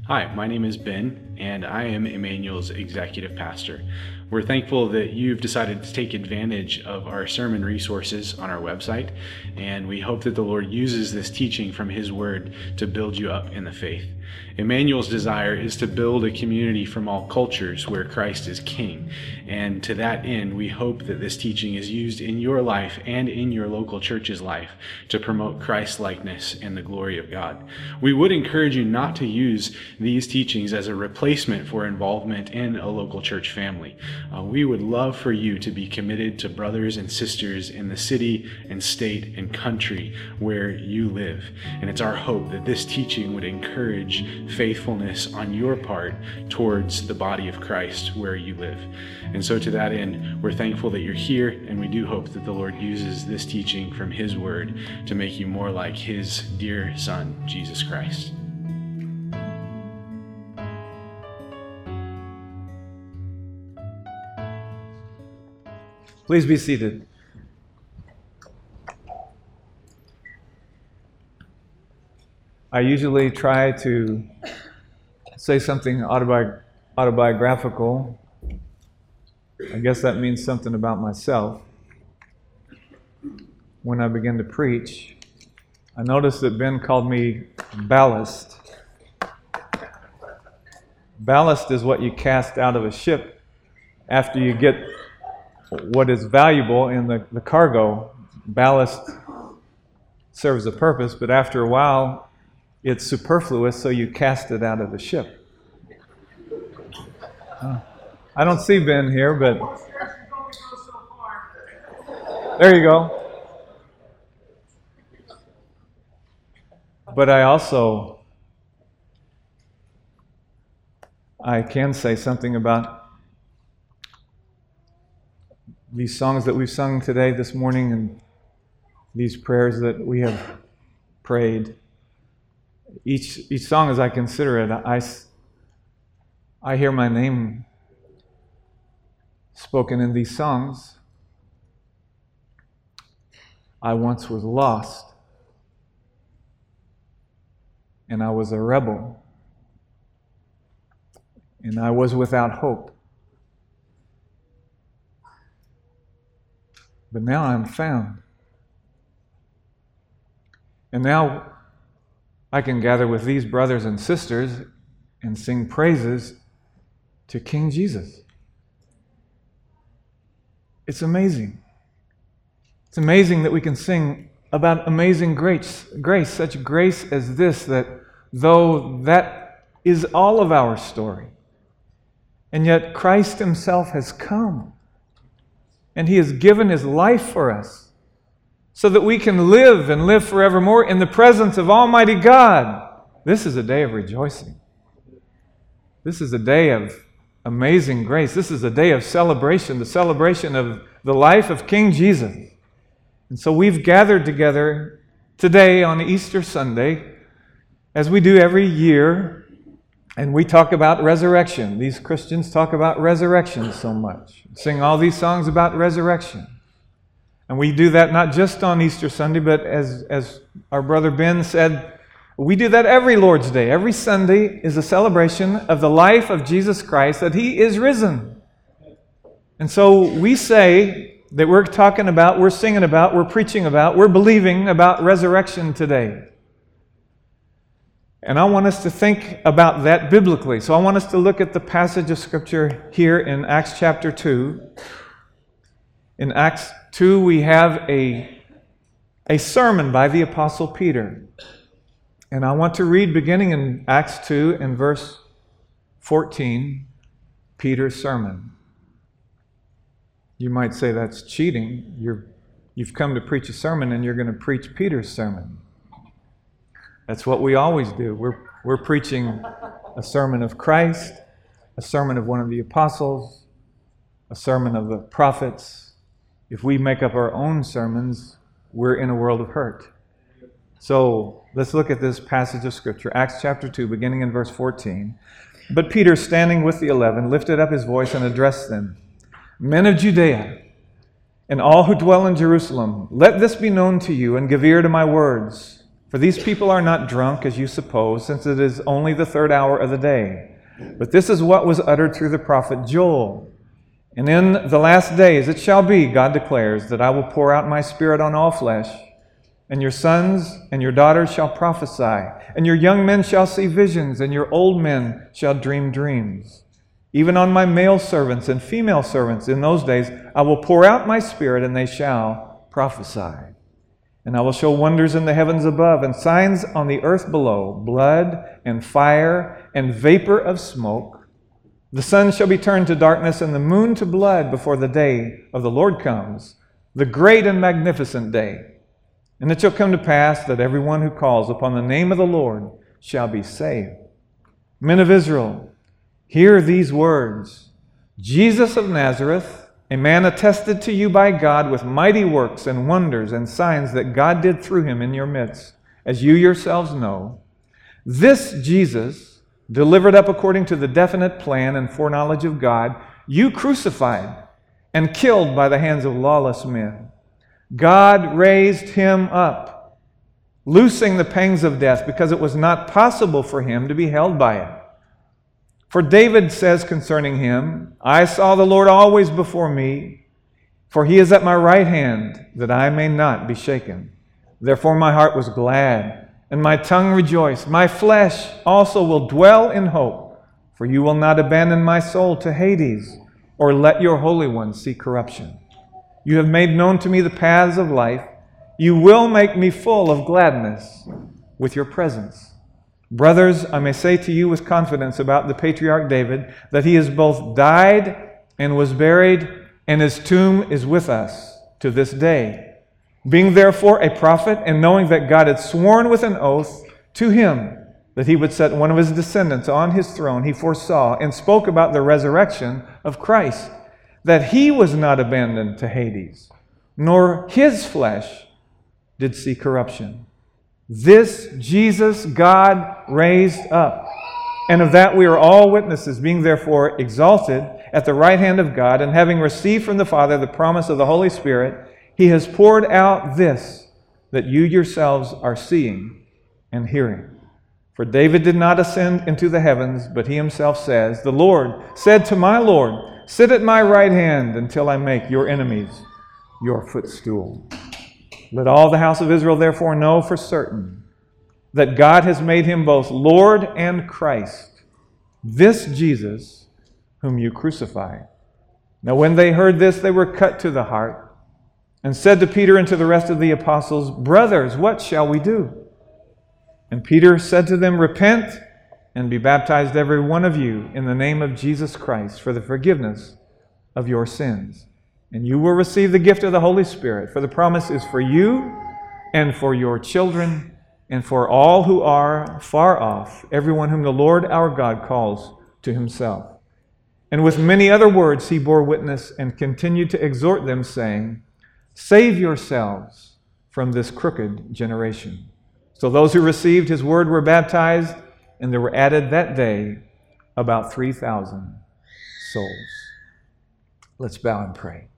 Hi, my name is Ben, and I am Emmanuel's executive pastor. We're thankful that you've decided to take advantage of our sermon resources on our website, and we hope that the Lord uses this teaching from His Word to build you up in the faith. Emmanuel's desire is to build a community from all cultures where Christ is King, and to that end, we hope that this teaching is used in your life and in your local church's life to promote Christ-likeness and the glory of God. We would encourage you not to use these teachings as a replacement for involvement in a local church family. We would love for you to be committed to brothers and sisters in the city and state and country where you live. And it's our hope that this teaching would encourage faithfulness on your part towards the body of Christ where you live. And so to that end, we're thankful that you're here, and we do hope that the Lord uses this teaching from His Word to make you more like His dear Son, Jesus Christ. Please be seated. I usually try to say something autobiographical. I guess that means something about myself. When I begin to preach, I noticed that Ben called me ballast. Ballast is what you cast out of a ship after you get what is valuable in the cargo. Ballast serves a purpose, but after a while, it's superfluous, so you cast it out of the ship. I don't see Ben here, but there you go. But I can say something about these songs that we've sung today, this morning, and these prayers that we have prayed. Each song, as I consider it, I hear my name spoken in these songs. I once was lost, and I was a rebel, and I was without hope. But now I'm found. And now I can gather with these brothers and sisters and sing praises to King Jesus. It's amazing. It's amazing that we can sing about amazing grace, such grace as this, that though that is all of our story, and yet Christ Himself has come, and He has given His life for us, so that we can live and live forevermore in the presence of Almighty God. This is a day of rejoicing. This is a day of amazing grace. This is a day of celebration, the celebration of the life of King Jesus. And so we've gathered together today on Easter Sunday, as we do every year, and we talk about resurrection. These Christians talk about resurrection so much. Sing all these songs about resurrection. And we do that not just on Easter Sunday, but as our brother Ben said, we do that every Lord's Day. Every Sunday is a celebration of the life of Jesus Christ, that He is risen. And so we say that we're talking about, we're singing about, we're preaching about, we're believing about resurrection today. And I want us to think about that biblically. So I want us to look at the passage of Scripture here in Acts chapter 2. In Acts 2, we have a sermon by the Apostle Peter. And I want to read, beginning in Acts 2 and verse 14, Peter's sermon. You might say that's cheating. You've come to preach a sermon and you're going to preach Peter's sermon. That's what we always do. We're preaching a sermon of Christ, a sermon of one of the apostles, a sermon of the prophets. If we make up our own sermons, we're in a world of hurt. So let's look at this passage of Scripture, Acts chapter 2, beginning in verse 14. But Peter, standing with the 11, lifted up his voice and addressed them. Men of Judea, and all who dwell in Jerusalem, let this be known to you, and give ear to my words. For these people are not drunk, as you suppose, since it is only the third hour of the day. But this is what was uttered through the prophet Joel. And in the last days it shall be, God declares, that I will pour out my Spirit on all flesh, and your sons and your daughters shall prophesy, and your young men shall see visions, and your old men shall dream dreams. Even on my male servants and female servants in those days I will pour out my Spirit, and they shall prophesy. And I will show wonders in the heavens above and signs on the earth below, blood and fire and vapor of smoke. The sun shall be turned to darkness and the moon to blood before the day of the Lord comes, the great and magnificent day. And it shall come to pass that everyone who calls upon the name of the Lord shall be saved. Men of Israel, hear these words. Jesus of Nazareth, a man attested to you by God with mighty works and wonders and signs that God did through him in your midst, as you yourselves know. This Jesus, delivered up according to the definite plan and foreknowledge of God, you crucified and killed by the hands of lawless men. God raised him up, loosing the pangs of death, because it was not possible for him to be held by it. For David says concerning him, I saw the Lord always before me, for he is at my right hand, that I may not be shaken. Therefore my heart was glad, and my tongue rejoiced. My flesh also will dwell in hope, for you will not abandon my soul to Hades, or let your Holy One see corruption. You have made known to me the paths of life. You will make me full of gladness with your presence. Brothers, I may say to you with confidence about the patriarch David that he has both died and was buried, and his tomb is with us to this day. Being therefore a prophet, and knowing that God had sworn with an oath to him that he would set one of his descendants on his throne, he foresaw and spoke about the resurrection of Christ, that he was not abandoned to Hades, nor his flesh did see corruption. This Jesus God raised up, and of that we are all witnesses, being therefore exalted at the right hand of God, and having received from the Father the promise of the Holy Spirit, he has poured out this that you yourselves are seeing and hearing. For David did not ascend into the heavens, but he himself says, the Lord said to my Lord, sit at my right hand until I make your enemies your footstool. Let all the house of Israel therefore know for certain that God has made him both Lord and Christ, this Jesus whom you crucified. Now when they heard this, they were cut to the heart, and said to Peter and to the rest of the apostles, brothers, what shall we do? And Peter said to them, repent and be baptized every one of you in the name of Jesus Christ for the forgiveness of your sins. And you will receive the gift of the Holy Spirit, for the promise is for you and for your children and for all who are far off, everyone whom the Lord our God calls to himself. And with many other words he bore witness and continued to exhort them, saying, save yourselves from this crooked generation. So those who received his word were baptized, and there were added that day about 3,000 souls. Let's bow and pray.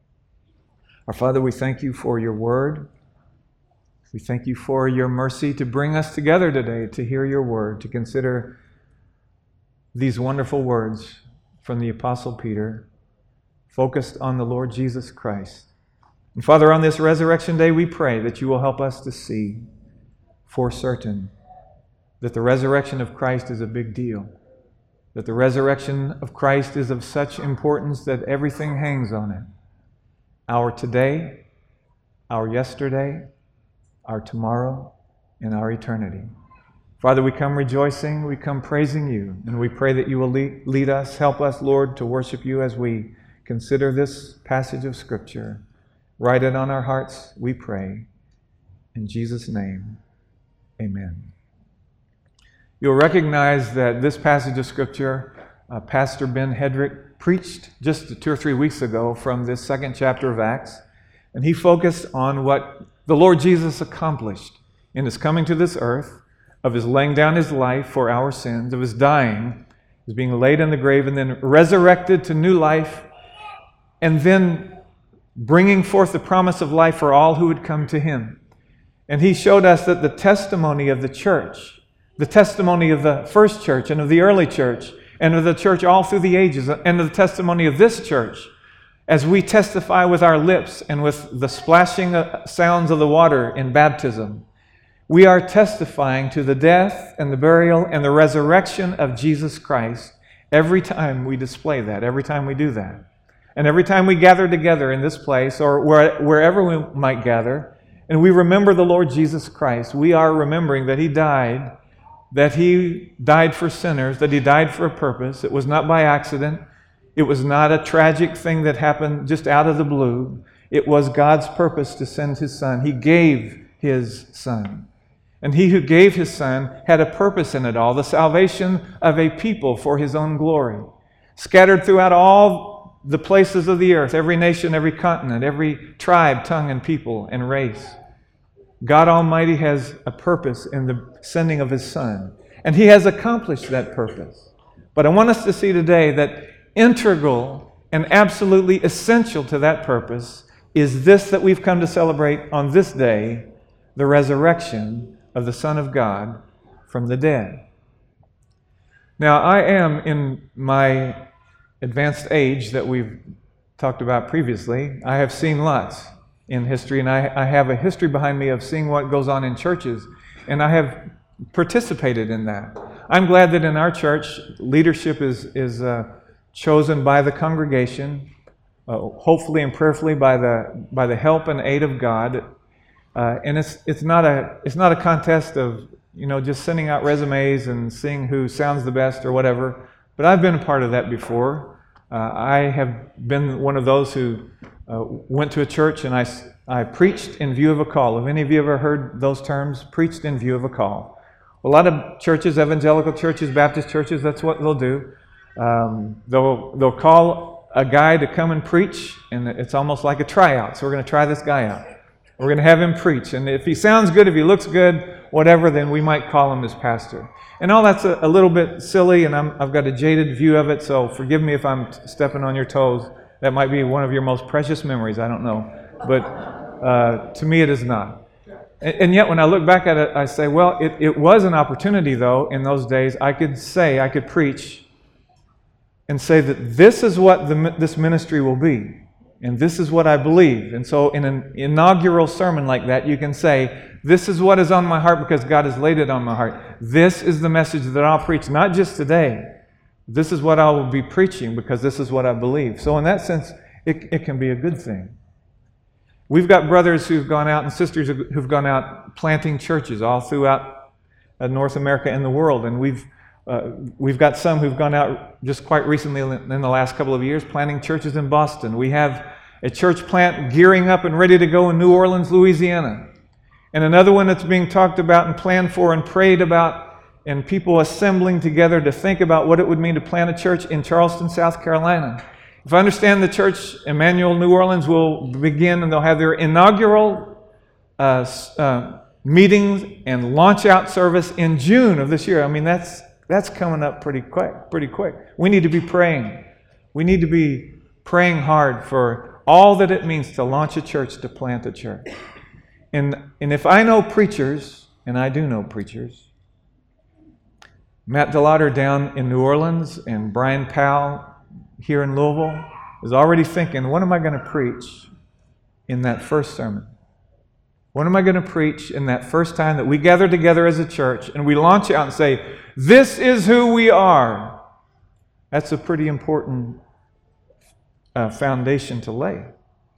Our Father, we thank you for your word. We thank you for your mercy to bring us together today to hear your word, to consider these wonderful words from the Apostle Peter, focused on the Lord Jesus Christ. And Father, on this resurrection day, we pray that you will help us to see for certain that the resurrection of Christ is a big deal, that the resurrection of Christ is of such importance that everything hangs on it. Our today, our yesterday, our tomorrow, and our eternity. Father, we come rejoicing, we come praising you, and we pray that you will lead us, help us, Lord, to worship you as we consider this passage of Scripture. Write it on our hearts, we pray. In Jesus' name, amen. You'll recognize that this passage of Scripture, Pastor Ben Hedrick preached just 2 or 3 weeks ago from this second chapter of Acts, and he focused on what the Lord Jesus accomplished in his coming to this earth, of his laying down his life for our sins, of his dying, his being laid in the grave, and then resurrected to new life, and then bringing forth the promise of life for all who would come to him. And he showed us that the testimony of the church, the testimony of the first church and of the early church and of the church all through the ages, and of the testimony of this church, as we testify with our lips and with the splashing sounds of the water in baptism, we are testifying to the death and the burial and the resurrection of Jesus Christ every time we display that, every time we do that. And every time we gather together in this place or wherever we might gather, and we remember the Lord Jesus Christ, we are remembering that He died for sinners, that He died for a purpose. It was not by accident. It was not a tragic thing that happened just out of the blue. It was God's purpose to send His Son. He gave His Son. And He who gave His Son had a purpose in it all, the salvation of a people for His own glory. Scattered throughout all the places of the earth, every nation, every continent, every tribe, tongue, and people and race. God Almighty has a purpose in the sending of His Son. And He has accomplished that purpose. But I want us to see today that integral and absolutely essential to that purpose is this that we've come to celebrate on this day, the resurrection of the Son of God from the dead. Now, I am in my advanced age that we've talked about previously. I have seen lots in history, and I have a history behind me of seeing what goes on in churches, and I have participated in that. I'm glad that in our church, leadership is chosen by the congregation, hopefully and prayerfully by the help and aid of God, and it's not a contest of just sending out resumes and seeing who sounds the best or whatever. But I've been a part of that before. I have been one of those who went to a church and I preached in view of a call. Have any of you ever heard those terms? Preached in view of a call. A lot of churches, evangelical churches, Baptist churches, that's what they'll do. They'll call a guy to come and preach, and it's almost like a tryout. So we're going to try this guy out. We're going to have him preach. And if he sounds good, if he looks good, whatever, then we might call him as pastor. And all that's a little bit silly, and I've got a jaded view of it, so forgive me if I'm stepping on your toes. That might be one of your most precious memories, I don't know. But to me it is not. And yet when I look back at it, I say, well, it was an opportunity, though, in those days. I could preach and say that this is what this ministry will be, and this is what I believe. And so in an inaugural sermon like that, you can say, this is what is on my heart because God has laid it on my heart. This is the message that I'll preach, not just today. This is what I will be preaching because this is what I believe. So in that sense, it can be a good thing. We've got brothers who've gone out and sisters who've gone out planting churches all throughout North America and the world. And we've got some who've gone out just quite recently in the last couple of years planting churches in Boston. We have a church plant gearing up and ready to go in New Orleans, Louisiana. And another one that's being talked about and planned for and prayed about, and people assembling together to think about what it would mean to plant a church in Charleston, South Carolina. If I understand, the church, Emmanuel New Orleans, will begin and they'll have their inaugural meetings and launch out service in June of this year. I mean, that's coming up pretty quick. We need to be praying. We need to be praying hard for all that it means to launch a church, to plant a church. And if I know preachers, and I do know preachers, Matt DeLauder down in New Orleans and Brian Powell here in Louisville is already thinking, what am I going to preach in that first sermon? What am I going to preach in that first time that we gather together as a church and we launch out and say, this is who we are? That's a pretty important foundation to lay.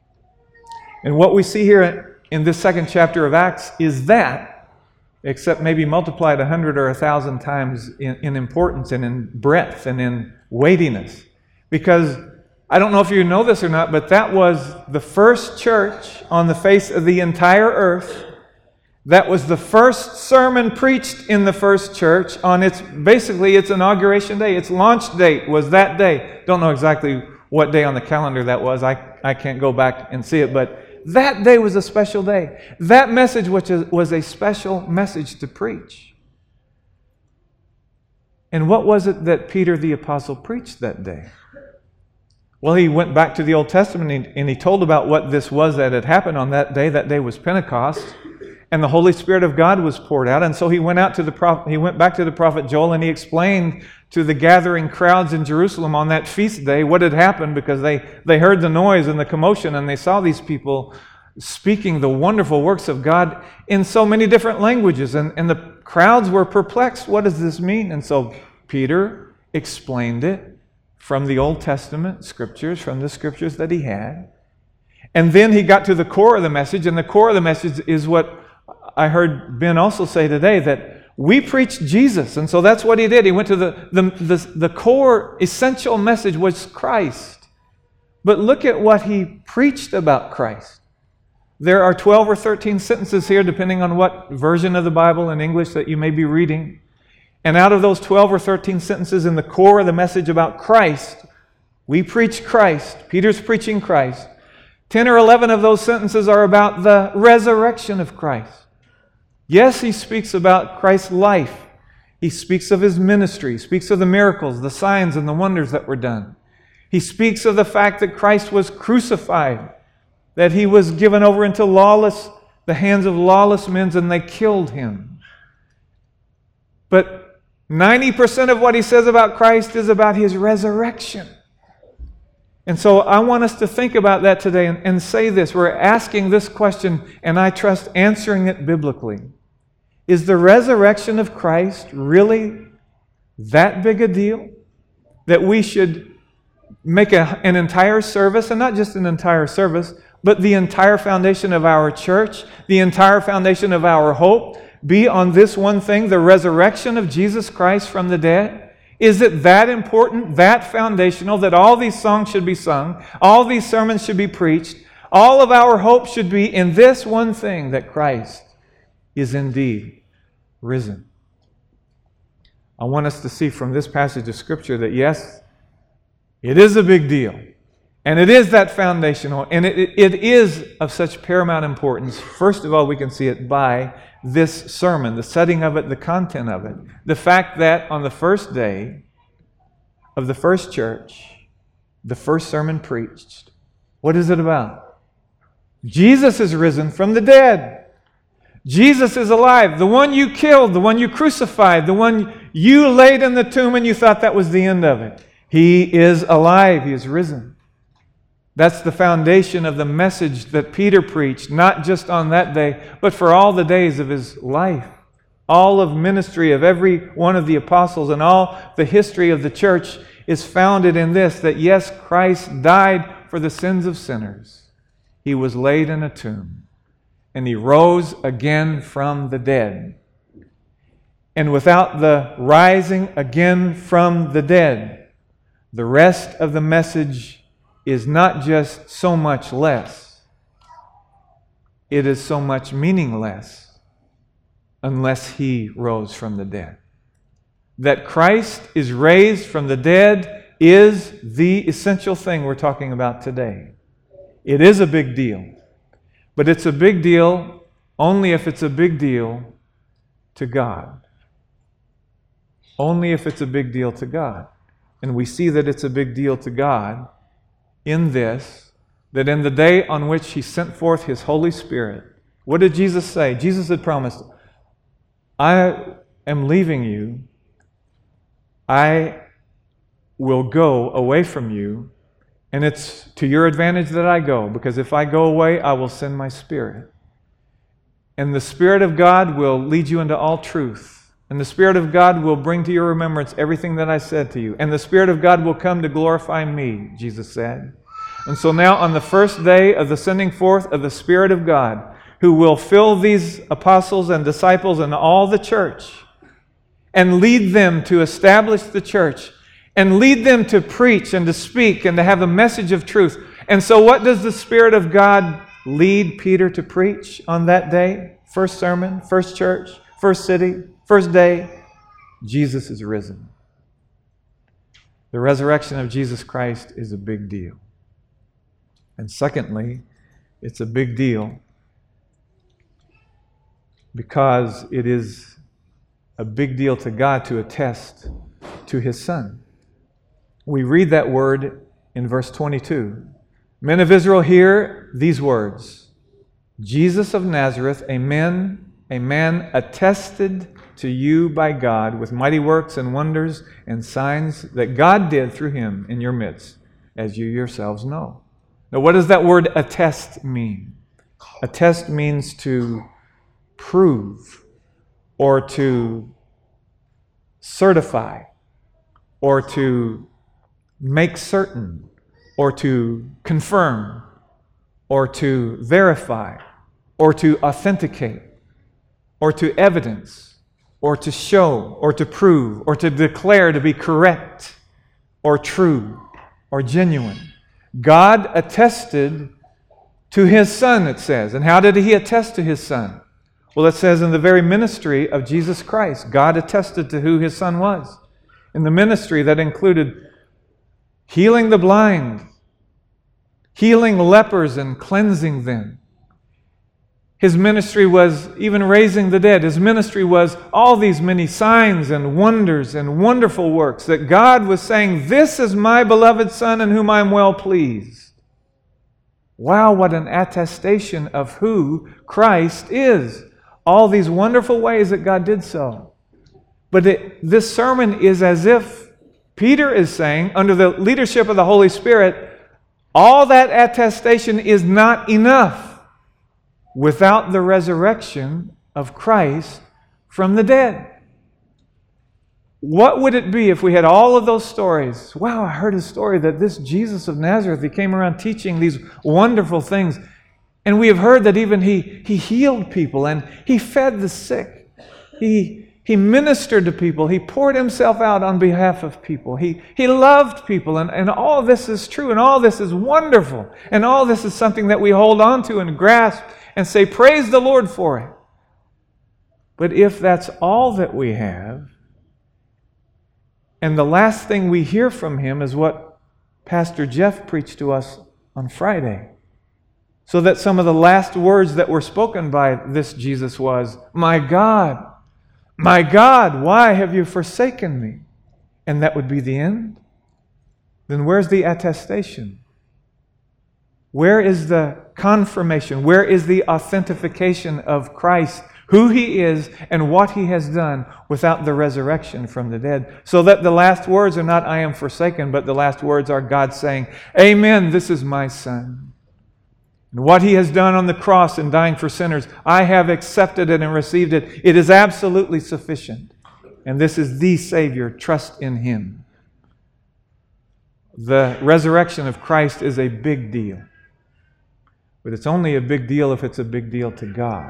And what we see here in this second chapter of Acts is that, except maybe multiplied 100 or 1,000 times in importance and in breadth and in weightiness. Because I don't know if you know this or not, but that was the first church on the face of the entire earth. That was the first sermon preached in the first church on its inauguration day. Its launch date was that day. Don't know exactly what day on the calendar that was. I can't go back and see it, but that day was a special day. That message was a special message to preach. And what was it that Peter the Apostle preached that day? Well, he went back to the Old Testament and he told about what this was that had happened on that day. That day was Pentecost. and the Holy Spirit of God was poured out. And so he went back to the prophet Joel, and he explained to the gathering crowds in Jerusalem on that feast day what had happened, because they heard the noise and the commotion, and they saw these people speaking the wonderful works of God in so many different languages. And the crowds were perplexed. What does this mean? And so Peter explained it from the Old Testament scriptures, from the scriptures that he had. And then he got to the core of the message, and the core of the message is what I heard Ben also say today, that we preach Jesus. And so that's what he did. He went to the core essential message was Christ. But look at what he preached about Christ. There are 12 or 13 sentences here, depending on what version of the Bible in English that you may be reading. And out of those 12 or 13 sentences in the core of the message about Christ, we preach Christ. Peter's preaching Christ. 10 or 11 of those sentences are about the resurrection of Christ. Yes, he speaks about Christ's life. He speaks of his ministry. He speaks of the miracles, the signs, and the wonders that were done. He speaks of the fact that Christ was crucified, that he was given over into the hands of lawless men, and they killed him. But 90% of what he says about Christ is about his resurrection. And so I want us to think about that today and say this. We're asking this question, and I trust answering it biblically. Is the resurrection of Christ really that big a deal that we should make an entire service, and not just an entire service, but the entire foundation of our church, the entire foundation of our hope, be on this one thing, the resurrection of Jesus Christ from the dead? Is it that important, that foundational, that all these songs should be sung, all these sermons should be preached, all of our hope should be in this one thing, that Christ is indeed risen? I want us to see from this passage of Scripture that yes, it is a big deal. And it is that foundational, and it is of such paramount importance. First of all, we can see it by this sermon, the setting of it, the content of it. The fact that on the first day of the first church, the first sermon preached, what is it about? Jesus is risen from the dead. Jesus is alive. The one you killed, the one you crucified, the one you laid in the tomb and you thought that was the end of it. He is alive. He is risen. That's the foundation of the message that Peter preached, not just on that day, but for all the days of his life. All of ministry of every one of the apostles and all the history of the church is founded in this, that yes, Christ died for the sins of sinners. He was laid in a tomb, and he rose again from the dead. And without the rising again from the dead, the rest of the message is not just so much less, it is so much meaningless unless he rose from the dead. That Christ is raised from the dead is the essential thing we're talking about today. It is a big deal, but it's a big deal only if it's a big deal to God. Only if it's a big deal to God. And we see that it's a big deal to God in this, that in the day on which he sent forth his Holy Spirit, what did Jesus say? Jesus had promised, I am leaving you. I will go away from you, and it's to your advantage that I go, because if I go away, I will send my Spirit. And the Spirit of God will lead you into all truth. And the Spirit of God will bring to your remembrance everything that I said to you. And the Spirit of God will come to glorify me, Jesus said. And so now on the first day of the sending forth of the Spirit of God, who will fill these apostles and disciples and all the church, and lead them to establish the church, and lead them to preach and to speak and to have a message of truth. And so what does the Spirit of God lead Peter to preach on that day? First sermon, first church, first city, first day, Jesus is risen. The resurrection of Jesus Christ is a big deal. And secondly, it's a big deal because it is a big deal to God to attest to his Son. We read that word in verse 22. Men of Israel, hear these words. Jesus of Nazareth, a man attested to you by God with mighty works and wonders and signs that God did through him in your midst, as you yourselves know. Now, what does that word attest mean? Attest means to prove or to certify or to make certain or to confirm or to verify or to authenticate or to evidence or to show or to prove or to declare to be correct or true or genuine. God attested to his Son, it says. And how did he attest to his Son? Well, it says in the very ministry of Jesus Christ, God attested to who his Son was. In the ministry that included healing the blind, healing lepers and cleansing them. His ministry was even raising the dead. His ministry was all these many signs and wonders and wonderful works that God was saying, this is my beloved Son in whom I am well pleased. Wow, what an attestation of who Christ is. All these wonderful ways that God did so. But this sermon is as if Peter is saying, under the leadership of the Holy Spirit, all that attestation is not enough without the resurrection of Christ from the dead. What would it be if we had all of those stories? Wow, I heard a story that this Jesus of Nazareth, he came around teaching these wonderful things. And we have heard that even he healed people and he fed the sick. He ministered to people. He poured himself out on behalf of people. He loved people. And all this is true and all this is wonderful. And all this is something that we hold on to and grasp and say, praise the Lord for it. But if that's all that we have, and the last thing we hear from him is what Pastor Jeff preached to us on Friday, so that some of the last words that were spoken by this Jesus was, my God, why have you forsaken me? And that would be the end? Then where's the attestation? Where is the confirmation? Where is the authentication of Christ, who he is and what he has done without the resurrection from the dead? So that the last words are not, I am forsaken, but the last words are God saying, amen, this is my Son. And what he has done on the cross in dying for sinners, I have accepted it and received it. It is absolutely sufficient. And this is the Savior. Trust in him. The resurrection of Christ is a big deal. But it's only a big deal if it's a big deal to God,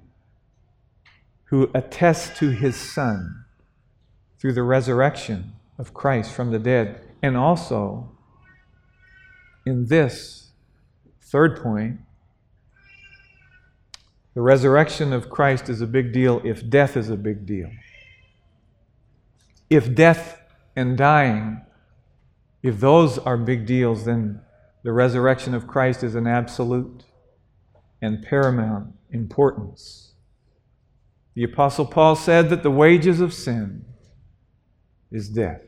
who attests to his Son through the resurrection of Christ from the dead. And also, in this third point, the resurrection of Christ is a big deal if death is a big deal. If death and dying, if those are big deals, then the resurrection of Christ is an absolute and paramount importance. The Apostle Paul said that the wages of sin is death.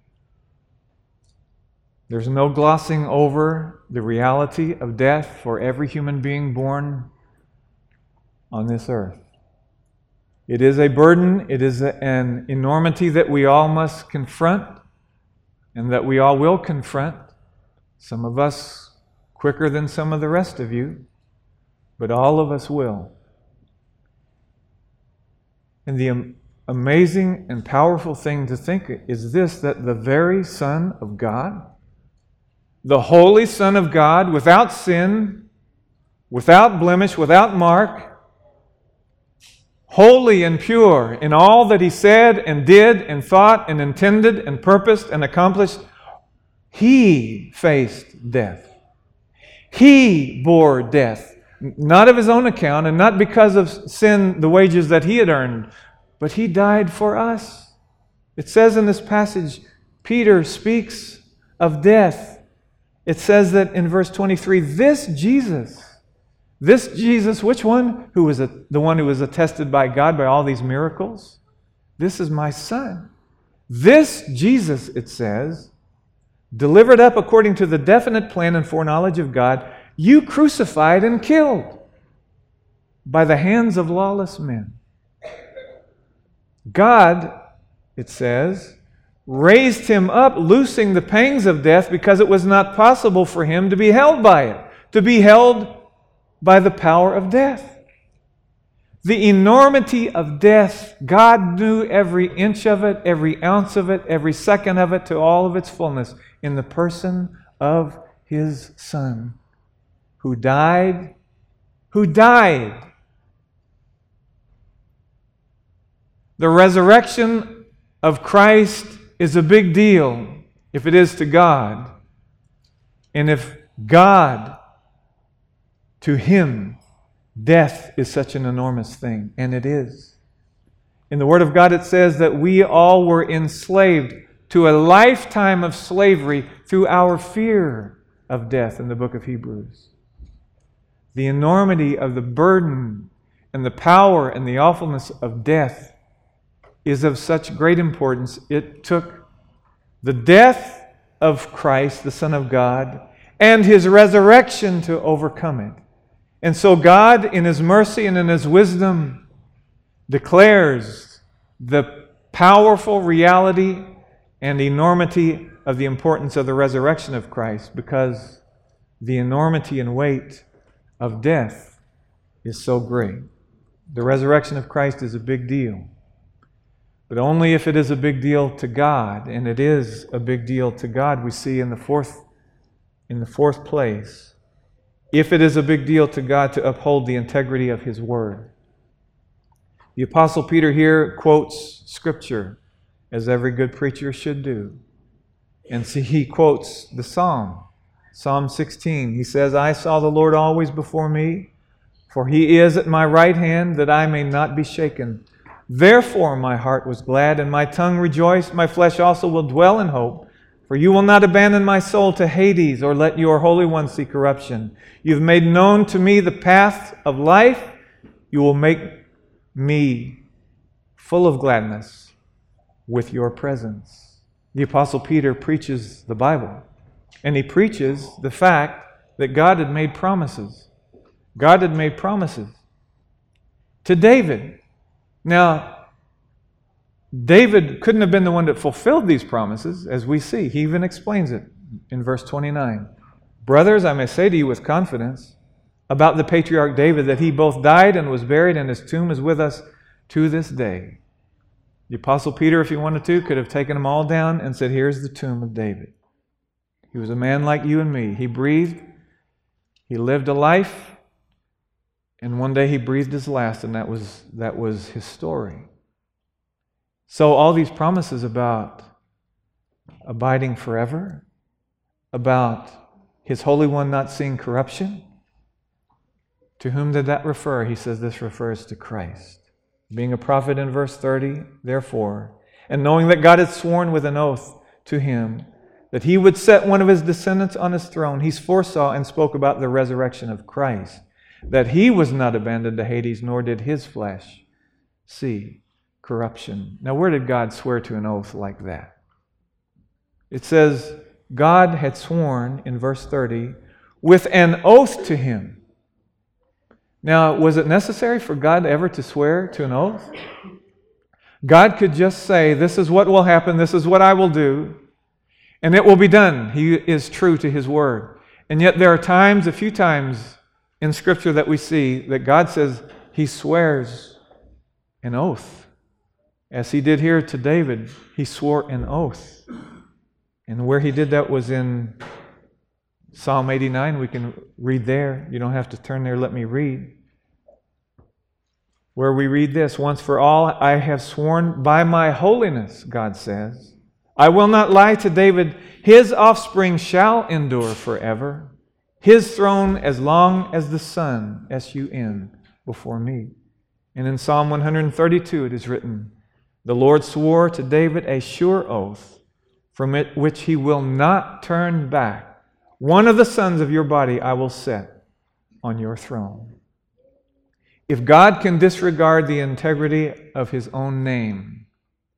There's no glossing over the reality of death for every human being born on this earth. It is a burden, it is an enormity that we all must confront and that we all will confront. Some of us quicker than some of the rest of you, but all of us will. And the amazing and powerful thing to think is this, that the very Son of God, the Holy Son of God, without sin, without blemish, without mark, holy and pure in all that he said and did and thought and intended and purposed and accomplished, he faced death. He bore death, not of his own account and not because of sin, the wages that he had earned, but he died for us. It says in this passage, Peter speaks of death. It says that in verse 23, this Jesus, which one? Who was the one who was attested by God by all these miracles? This is my Son. This Jesus, it says, delivered up according to the definite plan and foreknowledge of God, you crucified and killed. by the hands of lawless men. God, it says, raised him up, loosing the pangs of death, because it was not possible for him to be held by it, to be held by the power of death. The enormity of death, God knew every inch of it, every ounce of it, every second of it, to all of its fullness, in the person of His Son, who died. The resurrection of Christ is a big deal if it is to God. And if God, to Him, death is such an enormous thing, and it is. In the Word of God it says that we all were enslaved to a lifetime of slavery through our fear of death in the book of Hebrews. The enormity of the burden and the power and the awfulness of death is of such great importance. It took the death of Christ, the Son of God, and His resurrection to overcome it. And so God, in His mercy and in His wisdom, declares the powerful reality and enormity of the importance of the resurrection of Christ, because the enormity and weight of death is so great. The resurrection of Christ is a big deal, but only if it is a big deal to God, and it is a big deal to God. We see in the fourth place, if it is a big deal to God to uphold the integrity of His Word. The Apostle Peter here quotes Scripture, as every good preacher should do. And see, he quotes the Psalm 16. He says, I saw the Lord always before me, for He is at my right hand, that I may not be shaken. Therefore my heart was glad, and my tongue rejoiced. My flesh also will dwell in hope. For you will not abandon my soul to Hades, or let your Holy One see corruption. You have made known to me the path of life. You will make me full of gladness with your presence. The Apostle Peter preaches the Bible, and he preaches the fact that God had made promises. God had made promises to David. Now, David couldn't have been the one that fulfilled these promises, as we see. He even explains it in verse 29. Brothers, I may say to you with confidence about the patriarch David, that he both died and was buried, and his tomb is with us to this day. The Apostle Peter, if he wanted to, could have taken them all down and said, here's the tomb of David. He was a man like you and me. He breathed, he lived a life, and one day he breathed his last, and that was his story. So all these promises about abiding forever, about His Holy One not seeing corruption, to whom did that refer? He says this refers to Christ. Being a prophet in verse 30, therefore, and knowing that God had sworn with an oath to Him that He would set one of His descendants on His throne, He foresaw and spoke about the resurrection of Christ, that He was not abandoned to Hades, nor did His flesh see corruption. Now, where did God swear to an oath like that? It says God had sworn, in verse 30, with an oath to Him. Now, was it necessary for God ever to swear to an oath? God could just say, this is what will happen, this is what I will do, and it will be done. He is true to His word. And yet there are times, a few times in Scripture that we see that God says He swears an oath. As He did here to David, He swore an oath. And where He did that was in Psalm 89. We can read there. You don't have to turn there. Let me read. Where we read this, once for all, I have sworn by my holiness, God says, I will not lie to David. His offspring shall endure forever. His throne as long as the sun, S-U-N, before me. And in Psalm 132 it is written, the Lord swore to David a sure oath, from it which He will not turn back. One of the sons of your body I will set on your throne. If God can disregard the integrity of His own name,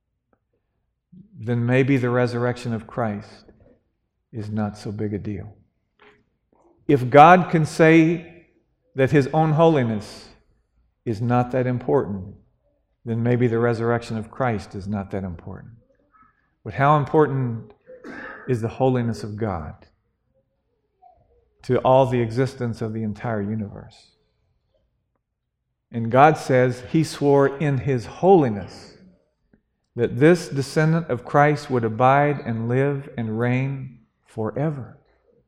then maybe the resurrection of Christ is not so big a deal. If God can say that His own holiness is not that important, then maybe the resurrection of Christ is not that important. But how important is the holiness of God to all the existence of the entire universe? And God says He swore in His holiness that this descendant of Christ would abide and live and reign forever.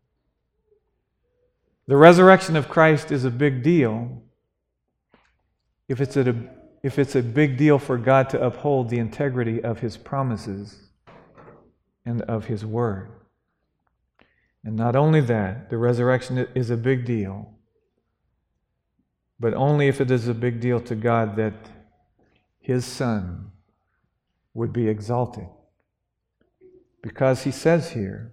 The resurrection of Christ is a big deal if it's a big deal for God to uphold the integrity of His promises and of His Word. And not only that, the resurrection is a big deal, but only if it is a big deal to God that His Son would be exalted. Because He says here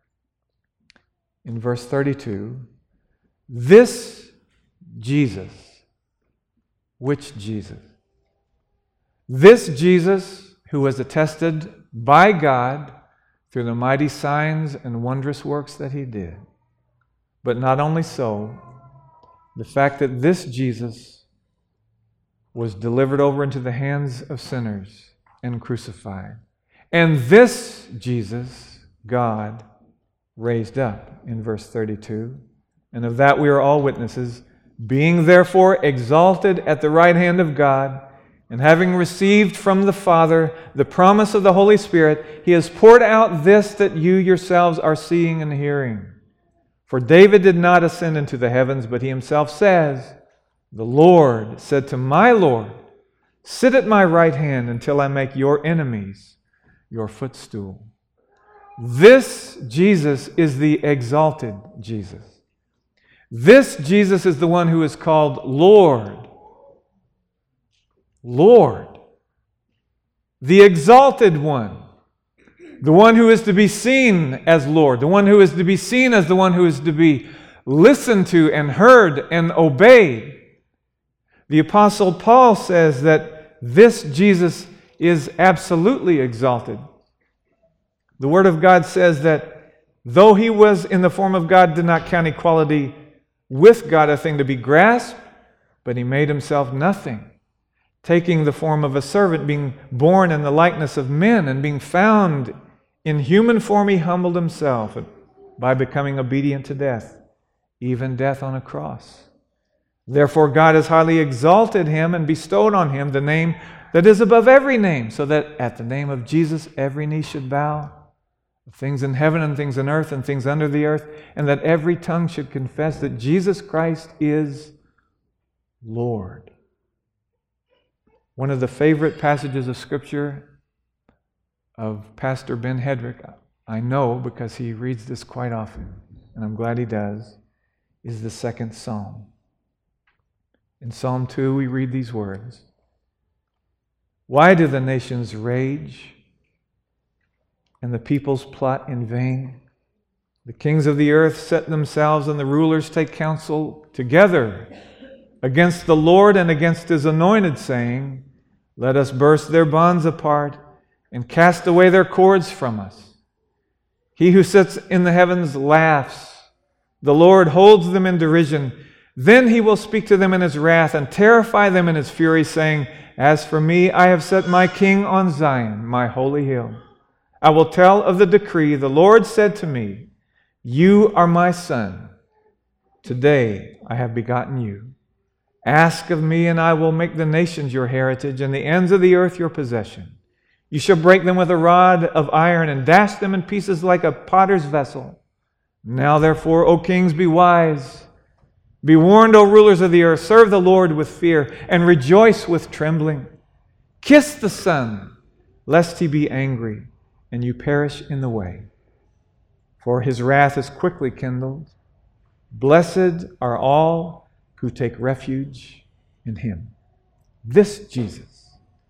in verse 32, this Jesus. Which Jesus? This Jesus who was attested by God through the mighty signs and wondrous works that He did. But not only so, the fact that this Jesus was delivered over into the hands of sinners and crucified. And this Jesus, God, raised up in verse 32. And of that we are all witnesses. Being therefore exalted at the right hand of God, and having received from the Father the promise of the Holy Spirit, He has poured out this that you yourselves are seeing and hearing. For David did not ascend into the heavens, but he himself says, the Lord said to my Lord, sit at my right hand until I make your enemies your footstool. This Jesus is the exalted Jesus. This Jesus is the one who is called Lord. Lord. The exalted one. The one who is to be seen as Lord. The one who is to be seen as the one who is to be listened to and heard and obeyed. The Apostle Paul says that this Jesus is absolutely exalted. The Word of God says that though He was in the form of God, did not count equality with God a thing to be grasped, but He made Himself nothing, taking the form of a servant, being born in the likeness of men, and being found in human form, He humbled Himself by becoming obedient to death, even death on a cross. Therefore God has highly exalted Him and bestowed on Him the name that is above every name, so that at the name of Jesus every knee should bow, things in heaven and things in earth and things under the earth, and that every tongue should confess that Jesus Christ is Lord. One of the favorite passages of Scripture of Pastor Ben Hedrick, I know because he reads this quite often, and I'm glad he does, is the second Psalm. In Psalm 2, we read these words, why do the nations rage and the peoples plot in vain? The kings of the earth set themselves and the rulers take counsel together against the Lord and against His anointed, saying, let us burst their bonds apart and cast away their cords from us. He who sits in the heavens laughs. The Lord holds them in derision. Then He will speak to them in His wrath and terrify them in His fury, saying, as for me, I have set my king on Zion, my holy hill. I will tell of the decree. The Lord said to me, you are my son. Today I have begotten you. Ask of me, and I will make the nations your heritage and the ends of the earth your possession. You shall break them with a rod of iron and dash them in pieces like a potter's vessel. Now therefore, O kings, be wise. Be warned, O rulers of the earth. Serve the Lord with fear and rejoice with trembling. Kiss the Son, lest He be angry and you perish in the way. For His wrath is quickly kindled. Blessed are all who take refuge in Him. This Jesus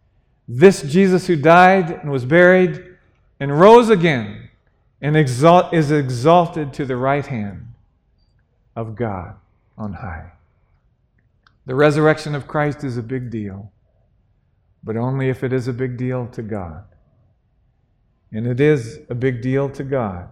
who died and was buried and rose again and is exalted to the right hand of God on high. The resurrection of Christ is a big deal, but only if it is a big deal to God. And it is a big deal to God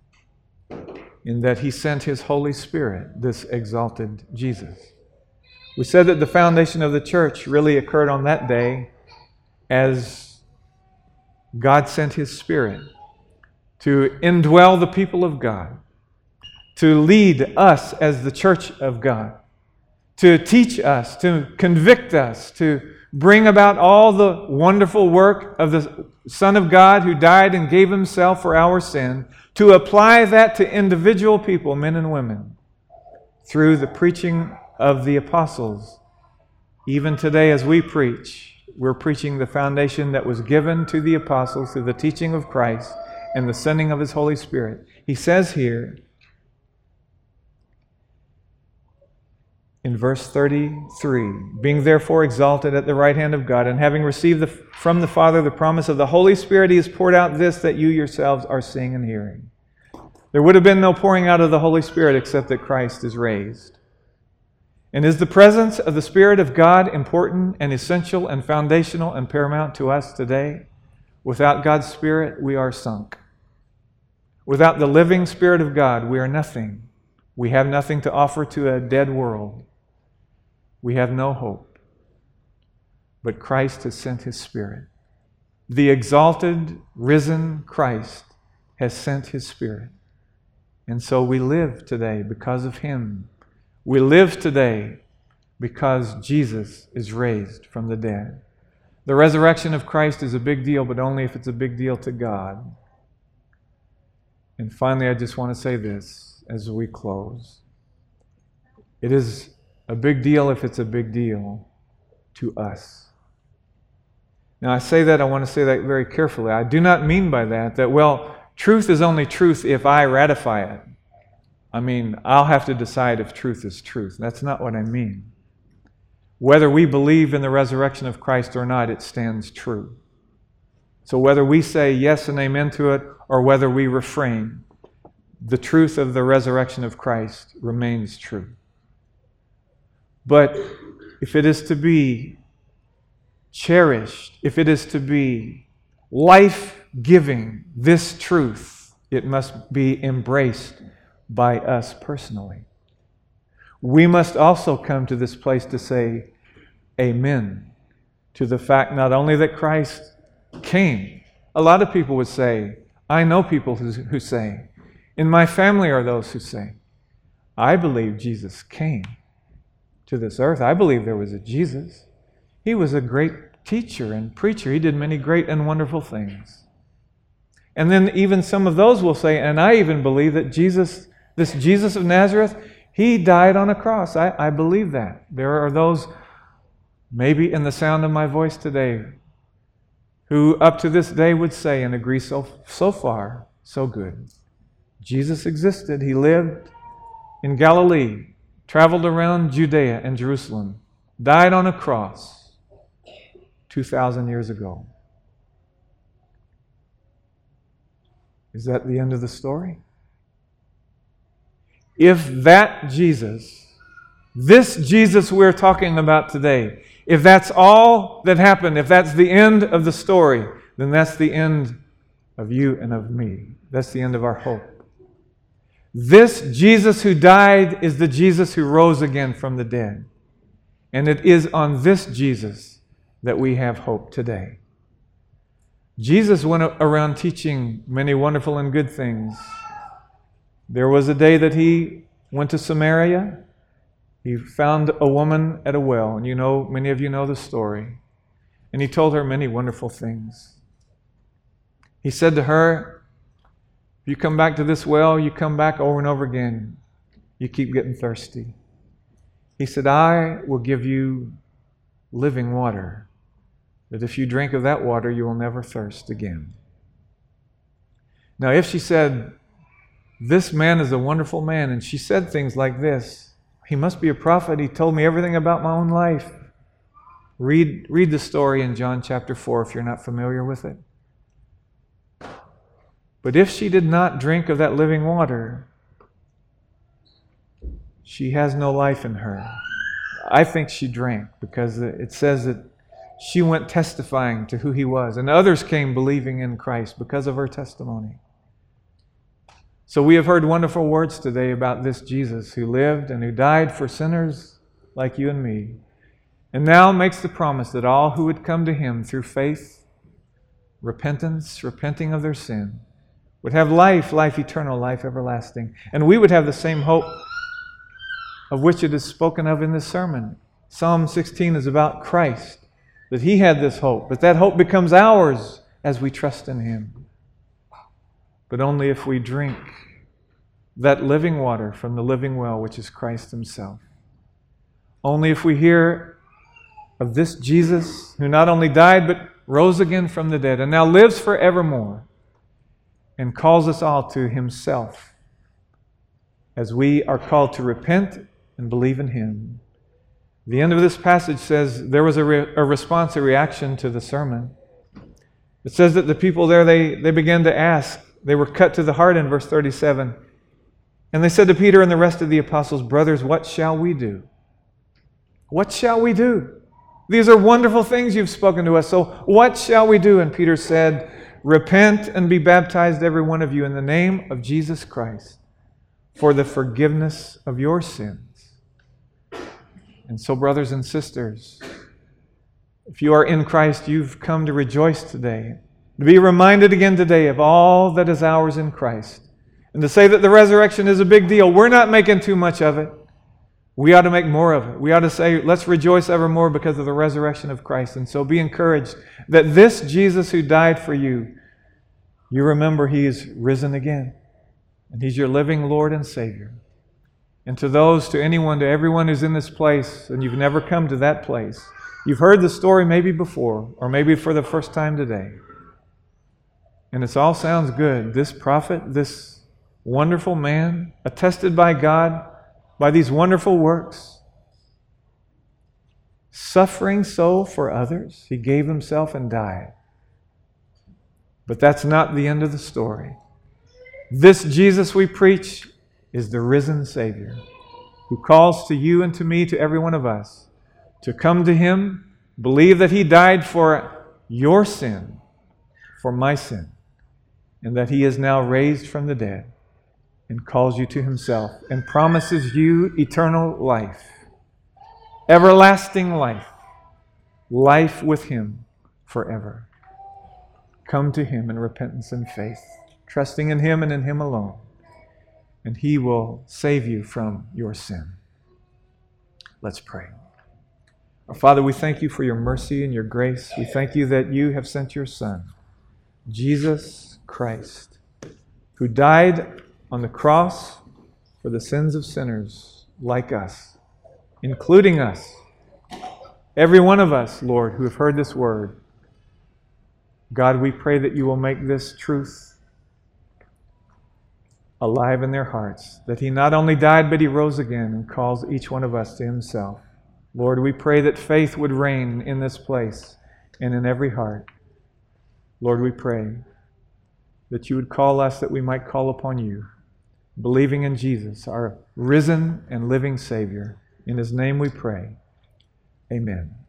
in that He sent His Holy Spirit, this exalted Jesus. We said that the foundation of the church really occurred on that day as God sent His Spirit to indwell the people of God, to lead us as the church of God, to teach us, to convict us, to bring about all the wonderful work of the Son of God who died and gave Himself for our sin, to apply that to individual people, men and women, through the preaching of the apostles. Even today as we preach, we're preaching the foundation that was given to the apostles through the teaching of Christ and the sending of His Holy Spirit. He says here, in verse 33, being therefore exalted at the right hand of God, and having received from the Father the promise of the Holy Spirit, He has poured out this that you yourselves are seeing and hearing. There would have been no pouring out of the Holy Spirit except that Christ is raised. And is the presence of the Spirit of God important and essential and foundational and paramount to us today? Without God's Spirit, we are sunk. Without the living Spirit of God, we are nothing. We have nothing to offer to a dead world. We have no hope. But Christ has sent His Spirit. The exalted, risen Christ has sent His Spirit. And so we live today because of Him. We live today because Jesus is raised from the dead. The resurrection of Christ is a big deal, but only if it's a big deal to God. And finally, I just want to say this as we close. It is a big deal if it's a big deal to us. Now, I want to say that very carefully. I do not mean by that, well, truth is only truth if I ratify it. I mean, I'll have to decide if truth is truth. That's not what I mean. Whether we believe in the resurrection of Christ or not, it stands true. So whether we say yes and amen to it, or whether we refrain, the truth of the resurrection of Christ remains true. But if it is to be cherished, if it is to be life-giving, this truth, it must be embraced by us personally. We must also come to this place to say amen to the fact not only that Christ came. A lot of people would say, I know people who say, in my family are those who say, I believe Jesus came to this earth. I believe there was a Jesus. He was a great teacher and preacher. He did many great and wonderful things. And then even some of those will say, and I even believe that this Jesus of Nazareth, He died on a cross. I believe that. There are those, maybe in the sound of my voice today, who up to this day would say and agree so far, so good. Jesus existed. He lived in Galilee, traveled around Judea and Jerusalem, died on a cross 2,000 years ago. Is that the end of the story? If that Jesus, this Jesus we're talking about today, if that's all that happened, if that's the end of the story, then that's the end of you and of me. That's the end of our hope. This Jesus who died is the Jesus who rose again from the dead. And it is on this Jesus that we have hope today. Jesus went around teaching many wonderful and good things. There was a day that He went to Samaria. He found a woman at a well, and many of you know the story. And He told her many wonderful things. He said to her, if you come back to this well, you come back over and over again, you keep getting thirsty. He said, I will give you living water, that if you drink of that water, you will never thirst again. Now, if she said, this man is a wonderful man, and she said things like this, he must be a prophet. He told me everything about my own life. Read the story in John chapter 4 if you're not familiar with it. But if she did not drink of that living water, she has no life in her. I think she drank because it says that she went testifying to who He was, and others came believing in Christ because of her testimony. So we have heard wonderful words today about this Jesus who lived and who died for sinners like you and me, and now makes the promise that all who would come to Him through faith, repentance, repenting of their sin, would have life, life eternal, life everlasting. And we would have the same hope of which it is spoken of in this sermon. Psalm 16 is about Christ, that He had this hope, but that hope becomes ours as we trust in Him. But only if we drink that living water from the living well, which is Christ Himself. Only if we hear of this Jesus who not only died but rose again from the dead and now lives forevermore and calls us all to Himself as we are called to repent and believe in Him. The end of this passage says there was a response, a reaction to the sermon. It says that the people there, they began to ask. They were cut to the heart in verse 37. And they said to Peter and the rest of the apostles, "Brothers, what shall we do?" What shall we do? These are wonderful things you've spoken to us. So what shall we do? And Peter said, "Repent and be baptized, every one of you, in the name of Jesus Christ, for the forgiveness of your sins." And so, brothers and sisters, if you are in Christ, you've come to rejoice today, to be reminded again today of all that is ours in Christ, and to say that the resurrection is a big deal. We're not making too much of it. We ought to make more of it. We ought to say, let's rejoice evermore because of the resurrection of Christ. And so be encouraged that this Jesus who died for you, you remember He is risen again. And He's your living Lord and Savior. And to everyone who's in this place, and you've never come to that place, you've heard the story maybe before, or maybe for the first time today. And it all sounds good. This prophet, this wonderful man, attested by God, by these wonderful works, suffering so for others, He gave Himself and died. But that's not the end of the story. This Jesus we preach is the risen Savior who calls to you and to me, to every one of us, to come to Him, believe that He died for your sin, for my sin, and that He is now raised from the dead, and calls you to Himself and promises you eternal life, everlasting life, life with Him forever. Come to Him in repentance and faith, trusting in Him and in Him alone, and He will save you from your sin. Let's pray. Our Father, we thank You for Your mercy and Your grace. We thank You that You have sent Your Son, Jesus Christ, who died on the cross for the sins of sinners like us, including us, every one of us, Lord, who have heard this word. God, we pray that You will make this truth alive in their hearts, that He not only died, but He rose again and calls each one of us to Himself. Lord, we pray that faith would reign in this place and in every heart. Lord, we pray that You would call us, that we might call upon You, believing in Jesus, our risen and living Savior. In His name we pray. Amen.